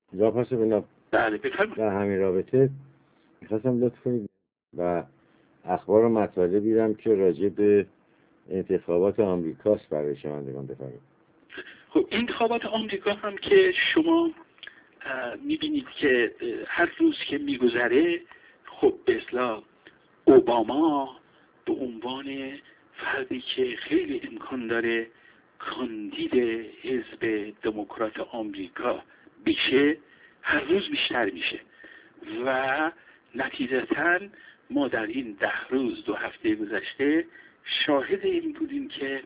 جاپاس بنا. بله بفرمایید. در همین رابطه میخواستم لطف کنید و اخبار و مطالب دیدم که راجع به انتخابات آمریکاست برای شنوندگان بفرمایید. خب انتخابات آمریکا هم که شما میبینید که هر روز که میگذره خب به اصطلاح اوباما به عنوان فردی که خیلی امکان داره کاندید حزب دموکرات آمریکا بشه هر روز بیشتر میشه و نتیجتاً ما در این 10 روز 2 هفته گذشته شاهد این بودیم که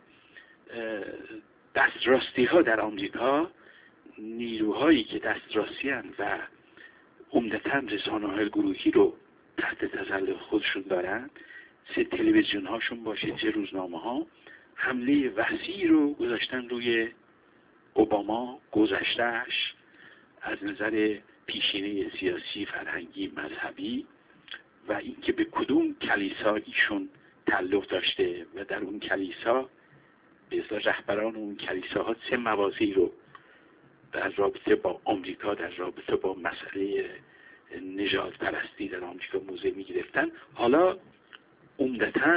دستراستی ها در آمریکا، نیروهایی که دستراستی هستند و عمدتاً رسانه‌های گروهی رو تحت تسلط خودشون دارن، چه تلویزیون هاشون باشه چه روزنامه ها، حمله وسیعی رو گذاشتن روی اوباما، گذشتهش از نظر پیشینه سیاسی، فرهنگی، مذهبی و اینکه به کدوم کلیسا ایشون تعلق داشته و در اون کلیسا به اصطلاح رهبران اون کلیساها چه مواضعی رو در رابطه با آمریکا، در رابطه با مسئله نژاد پرستی در آمریکا موضع می گرفتن. حالا عمدتاً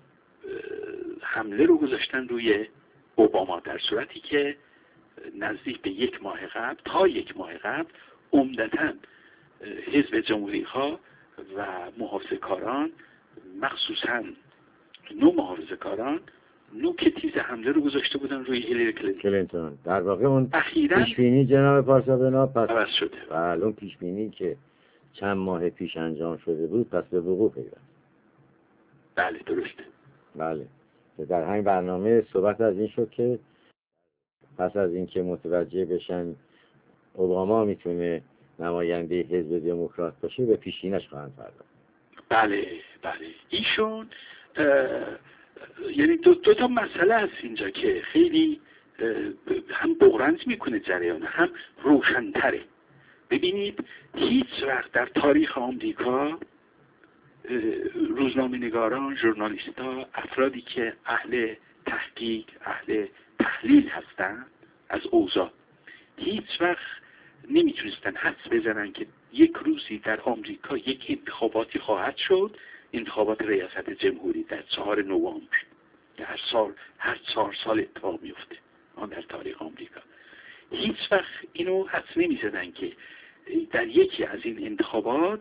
حمله رو گذاشتن روی اوباما، در صورتی که نزدیک به 1 ماه قبل تا 1 ماه قبل عمدتاً حزب جمهوری ها و محافظه‌کاران، مخصوصاً نوع محافظه‌کاران، نوک تیز حمله رو گذاشته بودن روی هیلاری کلینتون. در واقع اون اخیراً پیشبینی جناب پارسا بنا پس عوض شده. بله، اون پیشبینی که چند ماه پیش انجام شده بود پس به وقوع پیوست. بله درسته. بله، در همین برنامه صحبت از این شد که پس از اینکه متوجه بشن اوباما میتونه نماینده حزب دموکرات باشه به پیشینش خواهند پرداخت. بله بله، ایشون یعنی دو تا مسئله هست اینجا که خیلی هم بغرنج میکنه جریان، هم روشنتره. ببینید هیچ وقت در تاریخ آمریکا روزنامه نگاران، ژورنالیست‌ها، افرادی که اهل تحقیق، اهل تحلیل هستند از اوضاع، هیچ وقت نمیتونستن حدس بزنن که یک روزی در آمریکا یک انتخاباتی خواهد شد، انتخابات ریاست جمهوری در 4 نوامبر که هر 4 سال اتفاق میفته آن در تاریخ آمریکا. هیچ وقت اینو حدس نمیزدن که در یکی از این انتخابات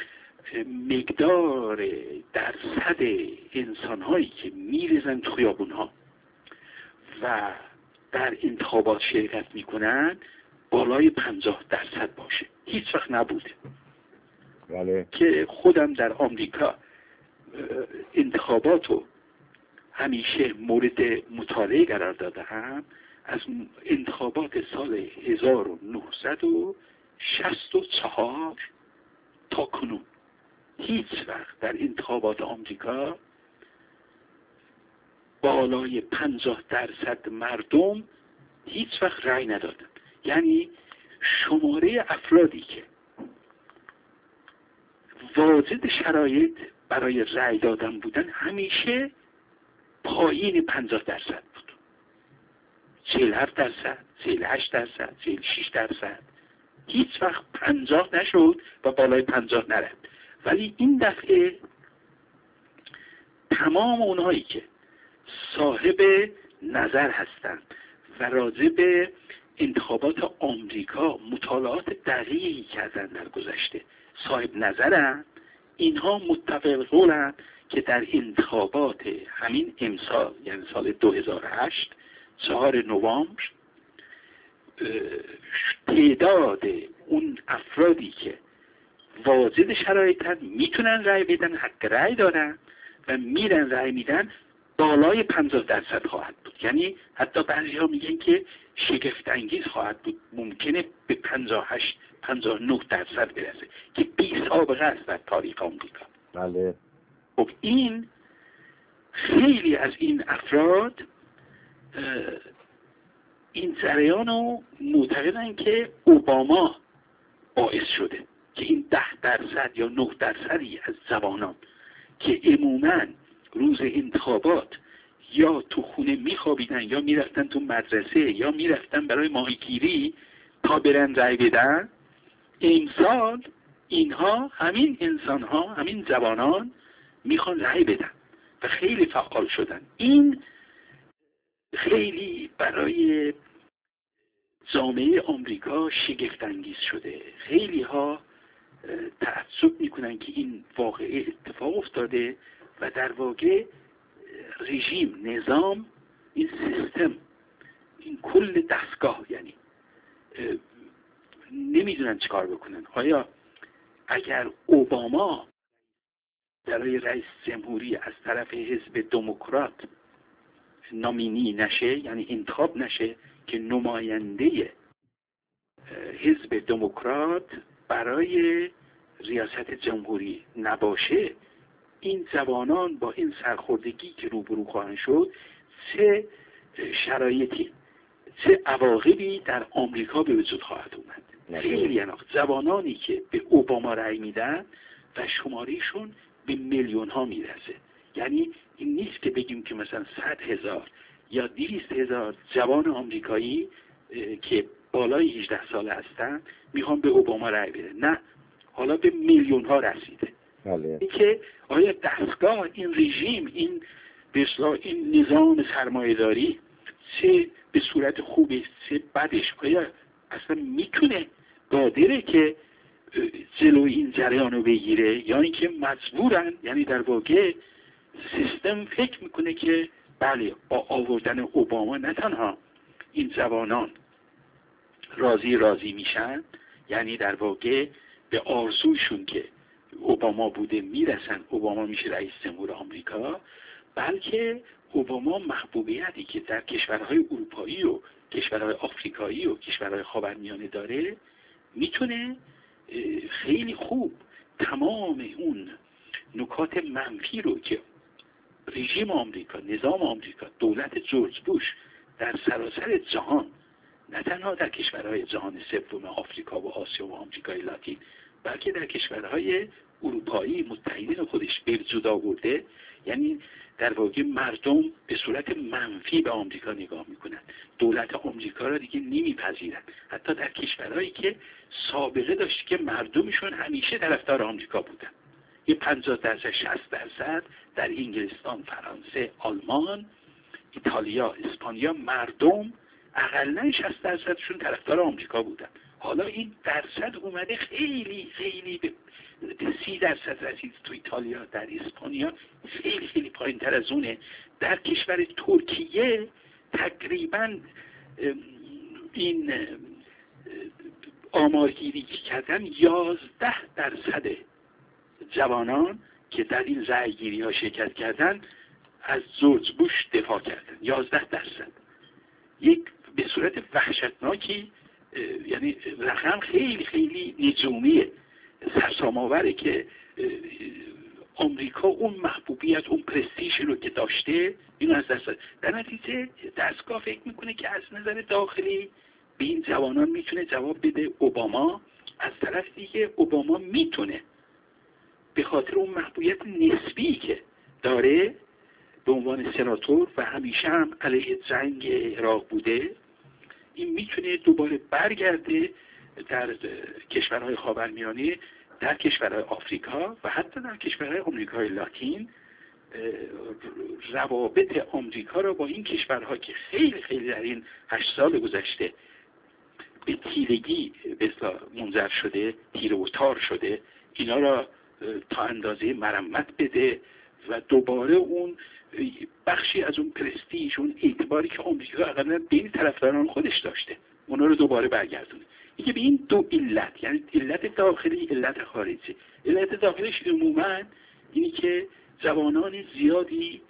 مقدار درصد انسان‌هایی که میرزن تو خیابون‌ها و در انتخابات شرکت میکنن بالای 50% باشه. هیچ وقت نبوده. بله. که خودم در آمریکا انتخاباتو همیشه مورد مطالعه قرار دادم. از انتخابات سال 1964 تا کنون هیچ وقت در انتخابات آمریکا بالای 50% مردم هیچ وقت رأی ندادن. یعنی شماره افرادی که واجد شرایط برای رأی دادن بودن همیشه پایین 50% بود. 47%، 48%، 46%. هیچ وقت 50 نشد و بالای 50 نرفت. ولی این دفعه تمام اونهایی که صاحب نظر هستند و راجع به انتخابات آمریکا مطالعات دقیقی کردن در گذشته، صاحب نظرند، اینها متفق قولند که در انتخابات همین امسال یعنی سال 2008 4 نوامبر تعداد اون افرادی که واجد شرایطن میتونن رأی بدن، حق رأی دارن و میرن رأی میدن، بالای 50% خواهد بود. یعنی حتی بعضی ها میگن که شگفت انگیز خواهد بود، ممکنه به 58-59% برسه که بی سابقه است در تاریخ آمریکا. بله. خب این خیلی از این افراد این جریان رو معتقدن که اوباما باعث شده که این 10% یا 9% از جوانان که عموماً روز انتخابات یا تو خونه میخوابیدن یا میرفتن تو مدرسه یا میرفتن برای ماهیگیری تا برن رای بدن، امسال اینها، همین انسان ها، همین جوانان میخوان رأی بدن و خیلی فعال شدن. این خیلی برای جامعه آمریکا شگفت انگیز شده. خیلی ها تعجب میکنن که این واقعه اتفاق افتاده و در واقع رژیم، نظام، این سیستم، این کل دستگاه، یعنی نمیدونن چیکار بکنن. آیا اگر اوباما برای رئیس جمهوری از طرف حزب دموکرات نامینی نشه، یعنی انتخاب نشه که نماینده حزب دموکرات برای ریاست جمهوری نباشه، این جوانان با این سرخوردگی که روبرو خواهند شد چه شرایطی، چه عواقبی در آمریکا به وجود خواهد اومد. خیلی جوانانی که به اوباما رأی میدن و شمارهشون به میلیون ها میرسه. یعنی این نیست که بگیم که مثلا 100,000 یا 200,000 جوان آمریکایی که بالای 18 ساله هستن میخوان به اوباما رأی بدن. نه، حالا به میلیون ها رسیده. این که آیا دستگاه، این رژیم، این بسیار این نظام سرمایه‌داری چه به صورت خوبه چه بدش، آیا اصلا میتونه، قادره که جلوی این جریان رو بگیره، یا اینکه مجبورن؟ یعنی در واقع سیستم فکر میکنه که بله، با آوردن اوباما نه تنها این جوانان راضی میشن، یعنی در واقع به آرزوشون که اوباما بوده میرسن، اوباما میشه رئیس جمهور آمریکا، بلکه اوباما محبوبیتی که در کشورهای اروپایی و کشورهای آفریقایی و کشورهای خاورمیانه داره میتونه خیلی خوب تمام اون نکات منفی رو که رژیم آمریکا، نظام آمریکا، دولت جورج بوش در سراسر جهان، نه تنها در کشورهای جهان سوم آفریقا و آسیا و آمریکای لاتین، بلکه در کشورهای اروپایی متحدین خودش به وجود آورده. یعنی در واقع مردم به صورت منفی به آمریکا نگاه میکنن، دولت آمریکا را دیگه نمیپذیرن. حتی در کشورهایی که سابقه داشت که مردمشون همیشه طرفدار آمریکا بودن، یه 50%، 60% در انگلستان، فرانسه، آلمان، ایتالیا، اسپانیا، مردم اقلن 60%شون طرفدار آمریکا بودن. حالا این درصد اومده خیلی به 30% رسید تو ایتالیا، در اسپانیا خیلی پایین‌تر از اونه. در کشور ترکیه تقریبا این آمارگیری که کردن 11% جوانان که در این رأی‌گیری ها شرکت کردن از جورج بوش دفاع کردن. 11%، یک به صورت وحشتناکی، یعنی رقم خیلی نجومیه، سرسام‌آوره که آمریکا اون محبوبیت، اون پرستیژ رو که داشته اینو از دست داد. در نتیجه دستگاه فکر میکنه که از نظر داخلی به این جوانان میتونه جواب بده اوباما، از طرف دیگه اوباما میتونه به خاطر اون محبوبیت نسبی که داره به عنوان سناتور و همیشه هم علیه جنگ عراق بوده، این میتونه دوباره برگرده در کشورهای خاورمیانه، در کشورهای آفریقا و حتی در کشورهای آمریکای لاتین روابط آمریکا را با این کشورها که خیلی در این 8 سال گذشته به تیرگی منجر شده، تیره و تار شده، اینا را تا اندازه مرمت بده و دوباره اون بخشی از اون پرستیژ، اون اعتباری که آمریکا اقلا بین طرفداران خودش داشته، اونا رو دوباره برگردونه. اینکه به این دو علت، یعنی علت داخلی، علت خارجی. علت داخلیش عموما اینی که جوانان زیادی،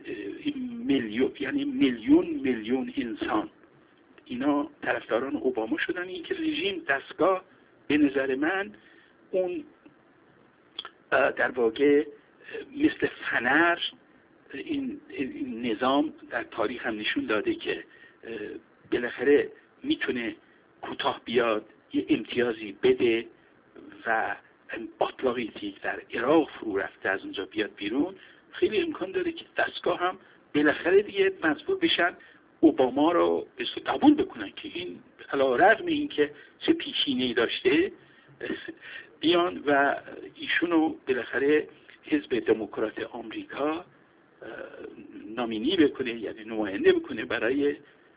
یعنی میلیون انسان، اینا طرفداران اوباما شدن. این که رژیم، دستگاه، به نظر من اون در واقع مثل فنر، این نظام در تاریخ هم نشون داده که بالاخره میتونه کوتاه بیاد، یه امتیازی بده و باطلاقیتی در عراق فرو رفته از اونجا بیاد بیرون. خیلی امکان داره که دستگاه هم بالاخره دیگه مجبور بشن اوباما رو قبول بکنن که این علیرغم این که چه پیشینه‌ای داشته بیان و ایشونو بالاخره حزب دموکرات آمریکا نامینی بکنه، یعنی نماینده بکنه برای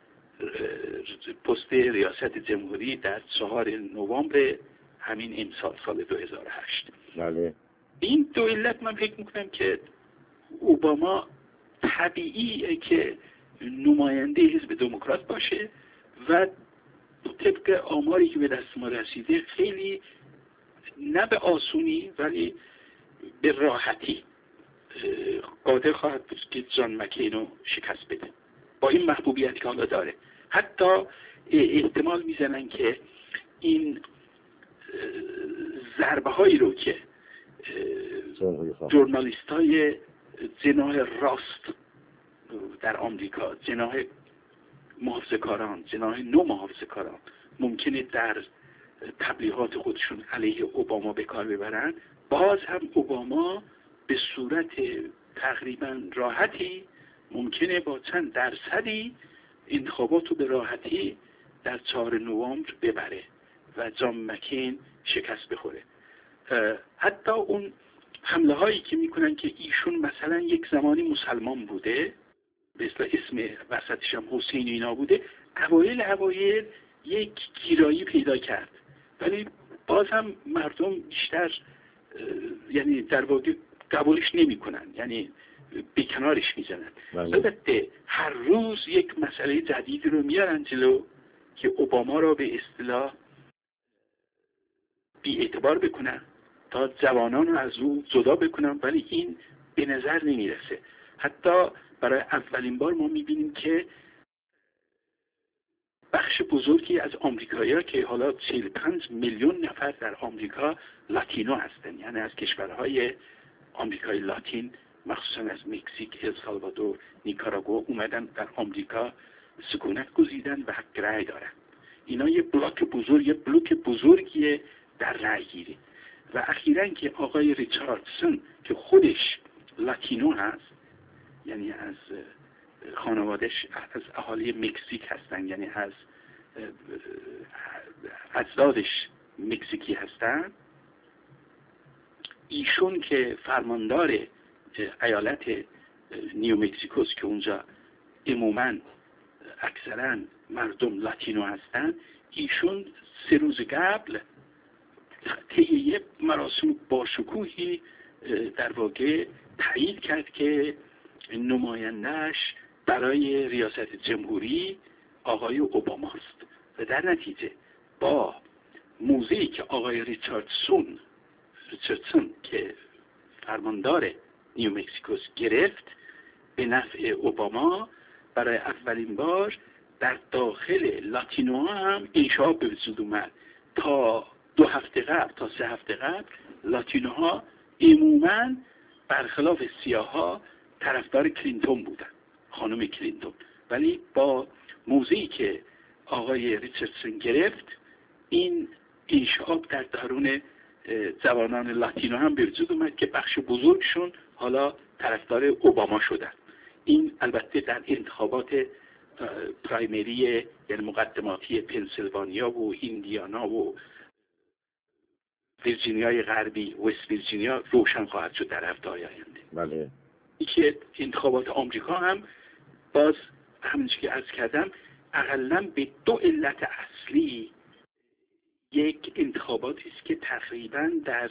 پست ریاست جمهوری در 4 نوامبر همین امسال، سال 2008. بله. این دو علت من فکر میکنم که اوباما طبیعیه که نماینده حزب دموکرات باشه و طبق آماری که به دست ما رسیده خیلی نه به آسونی ولی به راحتی قادر خواهد بود که جان مکین رو شکست بده با این محبوبیتی که حالا داره. حتی احتمال میزنن که این ضربه هایی رو که ژورنالیست های جناح راست در آمریکا، جناح محافظه‌کاران، جناح نو محافظه‌کاران ممکنه در تبلیغات خودشون علیه اوباما به کار ببرن، باز هم اوباما به صورت تقریبا راحتی ممکنه با چند درصدی انتخابات رو به راحتی در 4 نوامبر ببره و جان مکین شکست بخوره. حتی اون حمله هایی که میکنن که ایشون مثلا یک زمانی مسلمان بوده، به اصطلاح اسم وسطش هم حسین اینا بوده، اوایل یک گیرایی پیدا کرد، ولی باز هم مردم بیشتر یعنی در واقع قبولش نمی کنن، یعنی بیکنارش میزنن. البته هر روز یک مسئله جدید رو میارن جلو که اوباما را به اصطلاح بی اعتبار بکنن تا جوانان رو از او جدا بکنن، ولی این به نظر نمیرسه. حتی برای اولین بار ما میبینیم که بخش بزرگی از آمریکایی‌ها که حالا 45 میلیون نفر در آمریکا لاتینو هستن، یعنی از کشورهای آمریکای لاتین مخصوصا از مکزیک، السالوادور، نیکاراگوآ اومدن در آمریکا سکونت گزیدن و حق رأی دارن. اینا یه بلوک بزرگیه در رأی گیری. و اخیراً که آقای ریچاردسون که خودش لاتینو هست، یعنی از خانوادش از اهالی مکزیک هستن، یعنی از اجدادش مکزیکی هستن، ایشون که فرماندار ایالت نیو مکزیکوست که اونجا عموماً اکثراً مردم لاتینو هستن، ایشون 3 روز قبل طی مراسم باشکوهی در واقع تایید کرد که نماینده‌اش برای ریاست جمهوری آقای اوباماست و در نتیجه با موضعی که آقای ریچاردسون که فرماندار نیو مکزیکوس گرفت به نفع اوباما، برای اولین بار در داخل لاتینوها هم انشعاب به وجود اومد. تا 2 هفته قبل، تا 3 هفته قبل لاتینوها عموماً برخلاف سیاها طرفدار کلینتون بودن، خانم کلینتون، ولی با موضعی که آقای ریچاردسون گرفت این انشعاب در درون جوانان لاتینو هم به وجود اومد که بخش بزرگشون حالا طرفدار اوباما شدن. این البته در انتخابات پرایمری یعنی مقدماتی پنسیلوانیا و ایندیانا و ویرجینیای غربی، وست ویرجینیا روشن خواهد شد در هفته‌های آینده. بله. این که انتخابات آمریکا هم باز همونجوری که عرض کردم اقلاً به 2 علت اصلی، یک انتخاباتی است که تقریباً در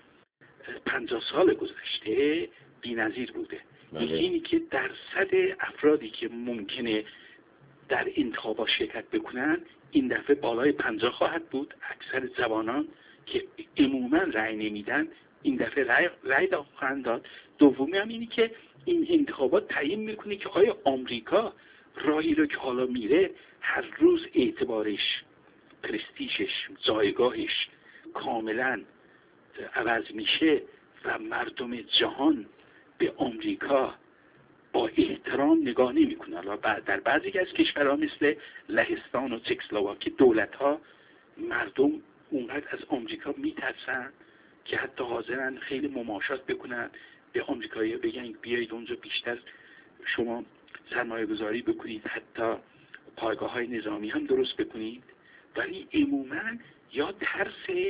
50 سال گذشته بی‌نظیر بوده. یکی اینی که درصد افرادی که ممکنه در انتخابات شرکت بکنن این دفعه بالای 50 خواهد بود. اکثر جوانان که عموماً رأی نمیدن این دفعه رأی خواهند داد. دومی هم اینی که این انتخابات تعیین میکنه که آیا آمریکا راهی رو که حالا میره هر روز اعتبارش، پرستیژش، جایگاهش کاملا عوض میشه و مردم جهان به آمریکا با احترام نگاه نمیکنن. حالا در بعضی از کشورها مثل لهستان و چکسلواکی دولت‌ها مردم اونقدر از آمریکا میترسن که حتی حاضرن خیلی مماشات بکنن، به آمریکایی‌ها بگن بیایید اونجا بیشتر شما سرمایه گذاری بکنید، حتی پایگاه‌های نظامی هم درست بکنید، ولی عموماً یا ترس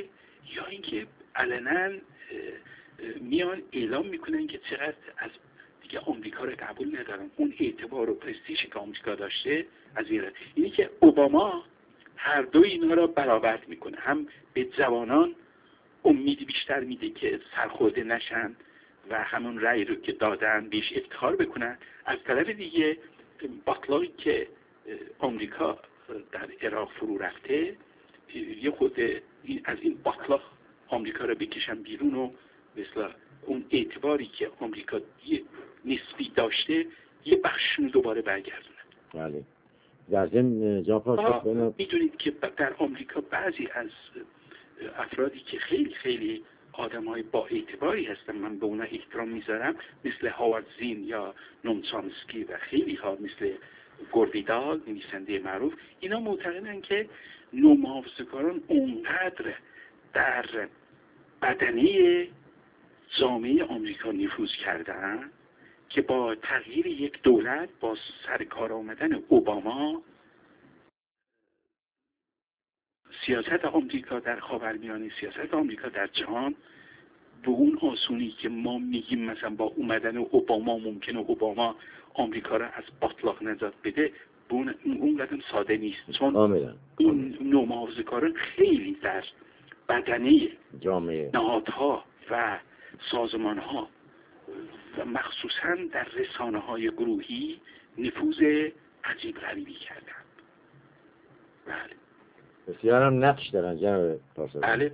یا اینکه علنا میان اعلام میکنن که چقدر از دیگه آمریکا رو قبول ندارن، اون اعتبار و پرستیژی که آمریکا داشته از ایران. اینی که اوباما هر دو اینا را برابر میکنه، هم به جوانان امیدی بیشتر میده که سرخورده نشن و همون رأی رو که دادن بیش افتخار بکنن، از طرف دیگه باطلاقی که آمریکا در عراق فرو رفته یه خود از این باطلاق آمریکا رو بکشن بیرون و مثلا اون اعتباری که آمریکا یه نسبی داشته یه بخششون دوباره برگردونه. بله. در ضمن جان پاسخ میدونید که در آمریکا بعضی از افرادی که خیلی خیلی آدم‌های با اعتباری هستن، من به اونا احترام میذارم، مثل هاوارد زین یا نوم چامسکی و خیلی ها مثل گوردیدال نویسنده معروف، اینا معتقدن که نوم‌حافظه‌کاران اونقدر در بدنه جامعه آمریکا نفوذ کردن که با تغییر یک دولت، با سرکار آمدن اوباما، سیاست آمریکا در خاورمیانه، سیاست آمریکا در جهان به اون آسونی که ما میگیم مثلا با اومدن اوباما ممکنه اوباما آمریکا را از باطلاق نجات بده، اون قدم ساده نیست، چون این نوم‌حافظه‌کاران خیلی در بدنه جامعه نهادها و سازمانها و مخصوصا در رسانه‌های گروهی نفوذ عجیب غریبی کردن. بله. بسیار هم نقش دارن جناب پاسخ. بله.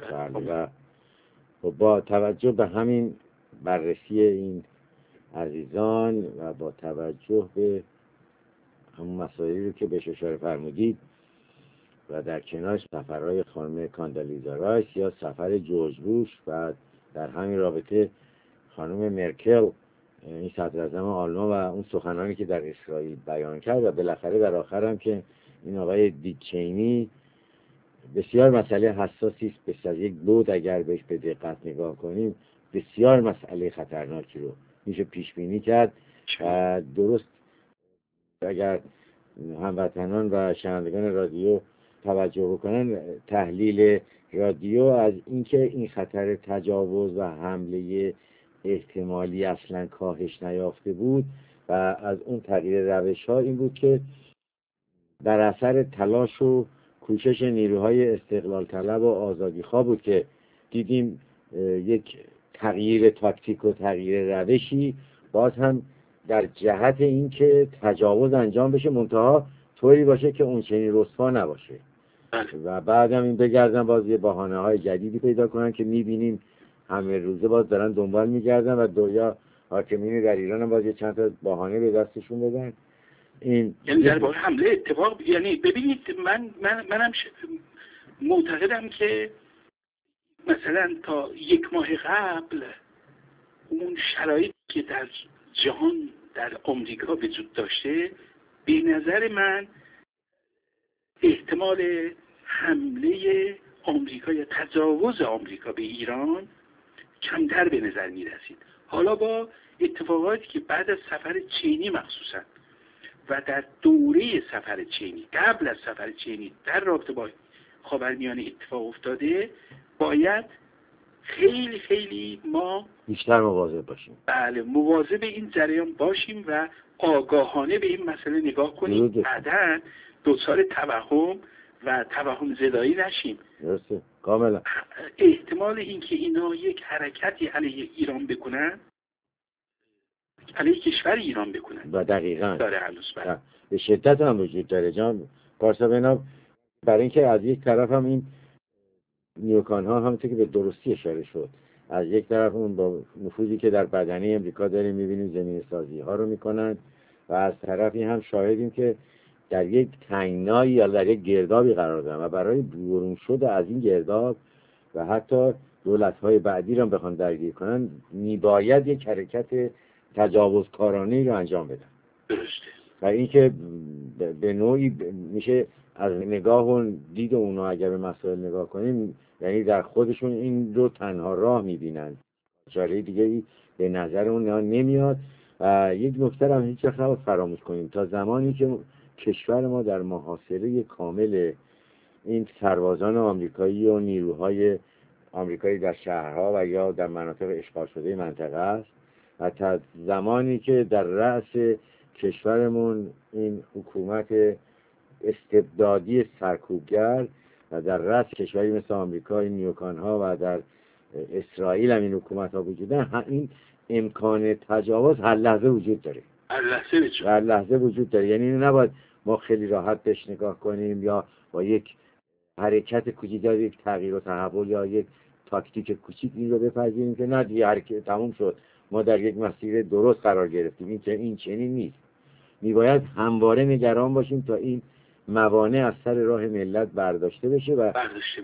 و با توجه به همین بررسی این عزیزان و با توجه به همون مسائلی رو که بهش اشاره فرمودید و در کنارش سفرهای خانم کاندالیزا رایس یا سفر جورج بوش و در همین رابطه خانم مرکل، این صدراعظم آلمان، و اون سخنانی که در اسرائیل بیان کرد و بالاخره در آخر هم که این آقای دیک چینی، بسیار مسئله حساسی است. بس از یک بود اگر بهش به دقت نگاه کنیم بسیار مسئله خطرناکی رو میشه پیش بینی کرد و درست اگر هموطنان و شنوندگان رادیو توجه بکنن، تحلیل رادیو از اینکه این خطر تجاوز و حمله احتمالی اصلا کاهش نیافته بود و از اون تغییر روش ها این بود که در اثر تلاش و کوشش نیروهای استقلال طلب و آزادی خواه بود که دیدیم یک تغییر تاکتیک و تغییر روشی باز هم در جهت این که تجاوز انجام بشه، منتها طوری باشه که اون چنین رسوا نباشه و بعد هم این بگردن باز یه بهانه های جدیدی پیدا کنن که میبینیم همه روزه باز دارن دنبال میگردن و دویا حاکمین در ایران هم باز یه چند تا بهانه به دستشون بدن. این یعنی در واقع حمله اتفاق، یعنی ببینید منم معتقدم که مثلا تا یک ماه قبل اون شرایطی که در جهان در آمریکا وجود داشته، به نظر من احتمال حمله آمریکا یا تجاوز آمریکا به ایران کمتر به نظر می رسید. حالا با اتفاقاتی که بعد از سفر چینی مخصوصا و در دوره سفر چینی، قبل از سفر چینی در رابطه با خاورمیانه اتفاق افتاده، باید خیلی خیلی ما بیشتر مواظب باشیم. بله، مواظب این جریان باشیم و آگاهانه به این مسئله نگاه کنیم، بعداً دوچار توهم و توهم زدایی نشیم. درسته، کاملا. احتمال اینکه اینا یک حرکتی علیه ایران بکنن، علیه کشور ایران بکنن، و دقیقاً داره هنوز به شدت هم وجود داره جان پارسا. بنا برای اینکه از یک طرف هم این نیوکان ها همونطور که به درستی اشاره شد، از یک طرف اون با نفوذی که در بدنه امریکا داریم میبینیم زمین سازی ها رو میکنن و از طرفی هم شاهدیم که در یک تنگنایی یا در یک گردابی قرار دارن و برای برون شده از این گرداب و حتی دولت های بعدی رو بخوان درگیر کنن میباید یک حرکت تجاوزکارانه رو انجام بدن. درسته. و اینکه به نوعی میشه از نگاه و دید اونا اگر به مسائل نگاه کنیم، یعنی در خودشون این رو تنها راه میبینن، چاره دیگه به نظر اون نمیاد. و یک نکته هم هیچ وقت نباید فراموش کنیم، تا زمانی که کشور ما در محاصره کامل این سربازان آمریکایی و نیروهای آمریکایی در شهرها و یا در مناطق اشغال شده منطقه است و تا زمانی که در رأس کشورمون این حکومت استبدادی سرکوبگر و در رأس کشوری مثل آمریکا این نیوکان ها و در اسرائیل هم این حکومت ها وجود دارن، این امکان تجاوز هر لحظه وجود داره. هر لحظه وجود داره. یعنی اینو نباید ما خیلی راحت بهش نگاه کنیم یا با یک حرکت کوچیک یا یک تغییر و تحول یا یک تاکتیک کوچیک این رو بپذیریم که نه دیگه حرکت تموم شد، ما در یک مسیر درست قرار گرفتیم. این چنین نیست. میباید همواره نگران باشیم تا این موانع از سر راه ملت برداشته بشه و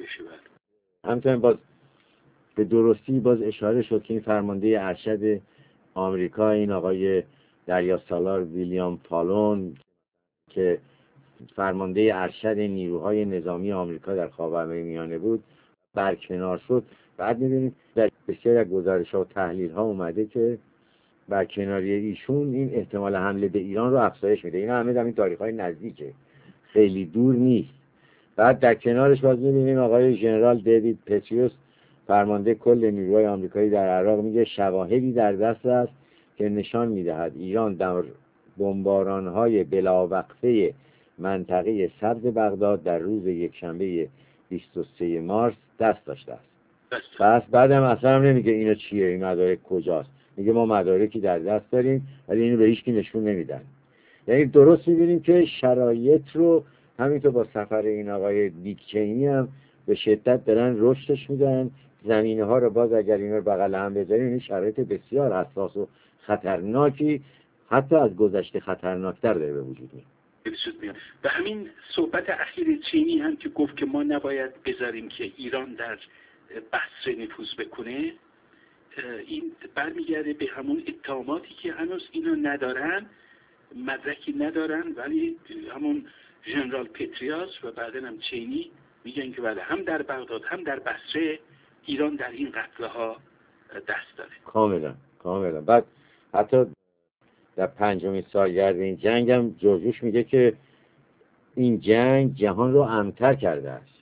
همچنین باز به درستی باز اشاره شد که این فرمانده ارشد آمریکا، این آقای دریاسالار ویلیام فالون که فرمانده ارشد نیروهای نظامی آمریکا در خاورمیانه بود، برکنار شد. بعد می‌بینید در بسیاری از گزارش‌ها و تحلیل‌ها اومده که برکناری ایشون این احتمال حمله به ایران رو افزایش میده. اینا همه در این تاریخ‌های نزدیکه، خیلی دور نیست. بعد در کنارش باز می‌بینیم آقای ژنرال دیوید پتریوس فرمانده کل نیروهای آمریکایی در عراق میگه شواهدی در دست است که نشان می‌دهد ایران در بمباران‌های بلاوقفه منطقه سبز بغداد در روز یکشنبه 23 مارس دست داشته است. پس بعدم اصلا هم نمیگه اینا چیه، این مدارک کجاست، میگه ما مدارکی در دست داریم ولی اینو به هیچ کی نشون نمیدن. یعنی درست میبینیم که شرایط رو همینطور با سفر این آقای دیک چینی هم به شدت دارن رشدش میدن. زمینه ها رو باز اگر اینا رو بغل هم بذاریم، این شرایط بسیار حساس و خطرناکی حتی از گذشته خطرناکتر داره به وجود میاد. و همین صحبت اخیر چینی هم که گفت که ما نباید بذاریم که ایران در بصره نفوذ بکنه، این برمیگرده به همون اتهاماتی که هنوز اینا ندارن، مدرکی ندارن، ولی همون ژنرال پتریاس و بعدن هم چینی میگن که بله هم در بغداد هم در بصره ایران در این قتل‌ها دست داره. کاملا. بعد حتی در 5مین سالگرد این جنگ هم جورج میگه که این جنگ جهان رو امن‌تر کرده است.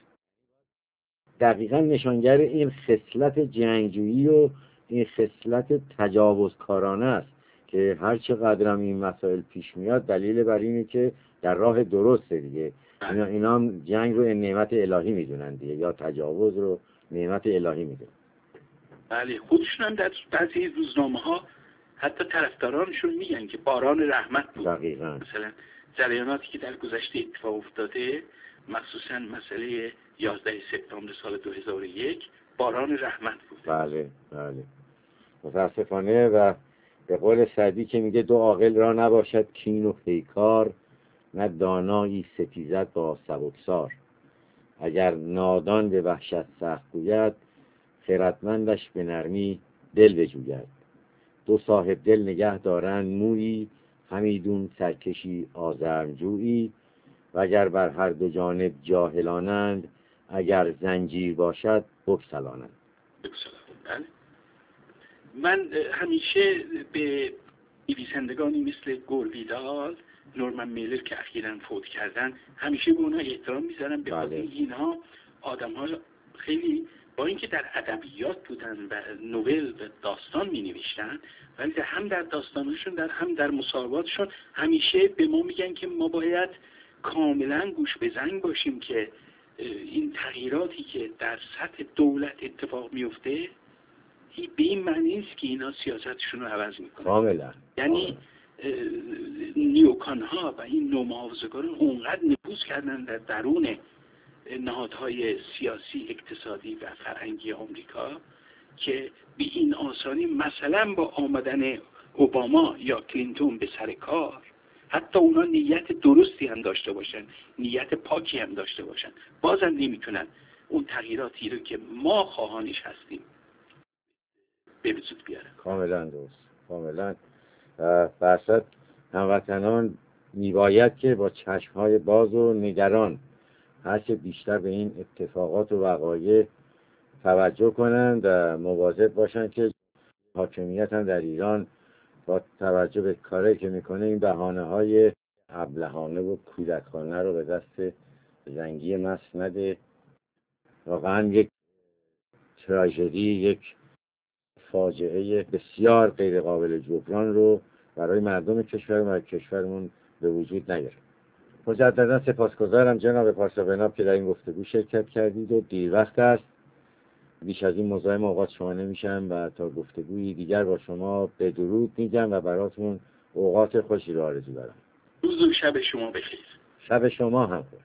دقیقا نشانگر این خصلت جنگجویی و این خصلت تجاوزکارانه است که هر چقدر این مسائل پیش میاد دلیل بر اینه که در راه درسته دیگه. اینا هم جنگ رو نعمت الهی میدونن دیگه، یا تجاوز رو نعمت الهی میدونن. بله، خودشون هم در بعضی روزنامه‌ها حتی طرفدارانشون میگن که باران رحمت بود. دقیقاً. مثلا جریاناتی که در گذشته اتفاق افتاده، مخصوصا مسئله 11 سپتامبر سال 2001 باران رحمت بود. بله. متاسفانه و به قول سعدی که میگه دو عاقل را نباشد کین و پیکار، نه دانایی ستیزد با سبکسار. اگر نادان به وحشت سخت گوید، خردمندش به نرمی دل بجوید. دو صاحب دل نگه دارند مویی، همیدون سرکشی آزرمجویی. و اگر بر هر دو جانب جاهلانند، اگر زنجیر باشد بگسلانند. من همیشه به نویسندگانی مثل گور ویدال، نورمن میلر که اخیراً فوت کردن، همیشه به اونها احترام میذارم، به خاطر اینها آدم‌ها خیلی با اینکه در ادبیات بودن و نوول و داستان می‌نوشتن، ولی هم در داستانشون هم در مصاحباتشون همیشه به ما میگن که ما باید کاملا گوش به زنگ باشیم که این تغییراتی که در سطح دولت اتفاق میفته به این معنی نیست که اینا سیاستشون رو عوض میکنن. کاملا. یعنی نیوکان ها و این نومحافظگران اونقدر نفوذ کردن در درون نهادهای سیاسی، اقتصادی و فرهنگی آمریکا که به این آسانی مثلا با آمدن اوباما یا کلینتون به سر کار، حتی اونا نیت درستی هم داشته باشن، نیت پاکی هم داشته باشن، بازم نمیتونن اون تغییراتی رو که ما خواهانش هستیم به وجود بیارن. کاملا درست. کاملا. فرصت هموطنان میباید که با چشمهای باز و نگران هرچه بیشتر به این اتفاقات و وقایع توجه کنند و مواظب باشند که حاکمیت هم در ایران با توجه به کاری که میکنه این بهانه‌های ابلهانه و کودکانه رو به دست زنگی مست نده. واقعا یک تراژدی، یک فاجعه بسیار غیر قابل جبران رو برای مردم کشور و کشورمون به وجود نیاره. مجددا سپاسگزارم جناب پارسا که در این گفتگو شرکت کردید و دیر وقت است. بیش از این مزاحم اوقات شما نمیشم و تا گفتگویی دیگر با شما به درود میگم و براتون اوقات خوشی رو آرزو دارم. روز و شب شما بخیر. شب شما هم خوش.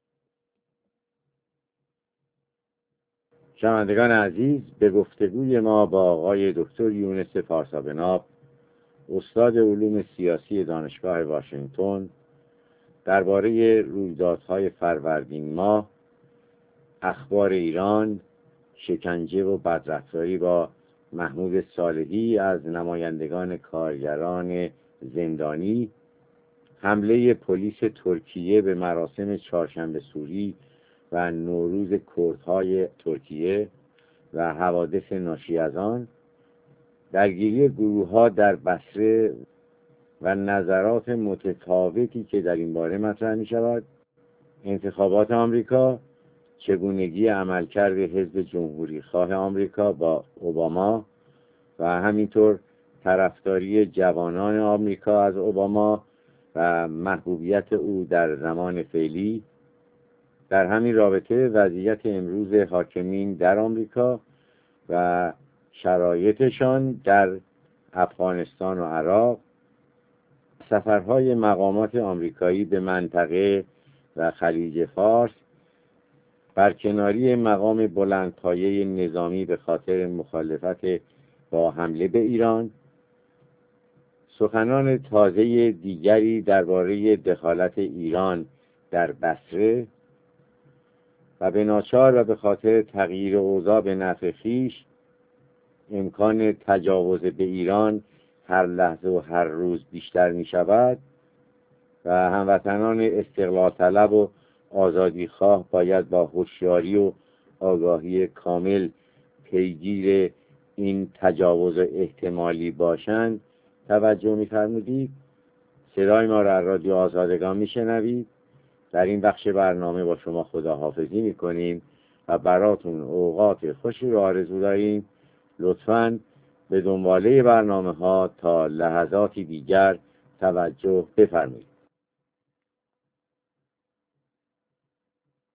شنوندگان عزیز، به گفتگوی ما با آقای دکتر یونس پارسا استاد علوم سیاسی دانشگاه واشنگتن درباره رویدادهای فروردین ماه، اخبار ایران، شکنجه و بدرفتاری با محمود صالحی از نمایندگان کارگران زندانی، حمله پلیس ترکیه به مراسم چهارشنبه سوری و نوروز کردهای ترکیه و حوادث ناشی از آن، درگیری گروه‌ها در بصره و نظرات متفاوتی که در این باره مطرح می شود، انتخابات آمریکا، چگونگی عملکرد حزب جمهوری خواه آمریکا با اوباما و همینطور طرفداری جوانان آمریکا از اوباما و محبوبیت او در زمان فعلی. در همین رابطه وضعیت امروز حاکمین در آمریکا و شرایطشان در افغانستان و عراق، سفرهای مقامات آمریکایی به منطقه و خلیج فارس، برکناری مقام بلندپایه نظامی به خاطر مخالفت با حمله به ایران، سخنان تازه دیگری درباره دخالت ایران در بصره و به ناچار و به خاطر تغییر اوضاع به نفع خویش امکان تجاوز به ایران هر لحظه و هر روز بیشتر می شود و هموطنان استقلال طلب و آزادی خواه باید با هوشیاری و آگاهی کامل پیگیر این تجاوز احتمالی باشند توجه می‌فرمودید. صدای ما را رادیو آزادگان میشنوید. در این بخش برنامه با شما خداحافظی میکنیم و براتون اوقات خوشی رو آرزو داریم. لطفاً به دنباله برنامه ها تا لحظاتی دیگر توجه بفرمایید.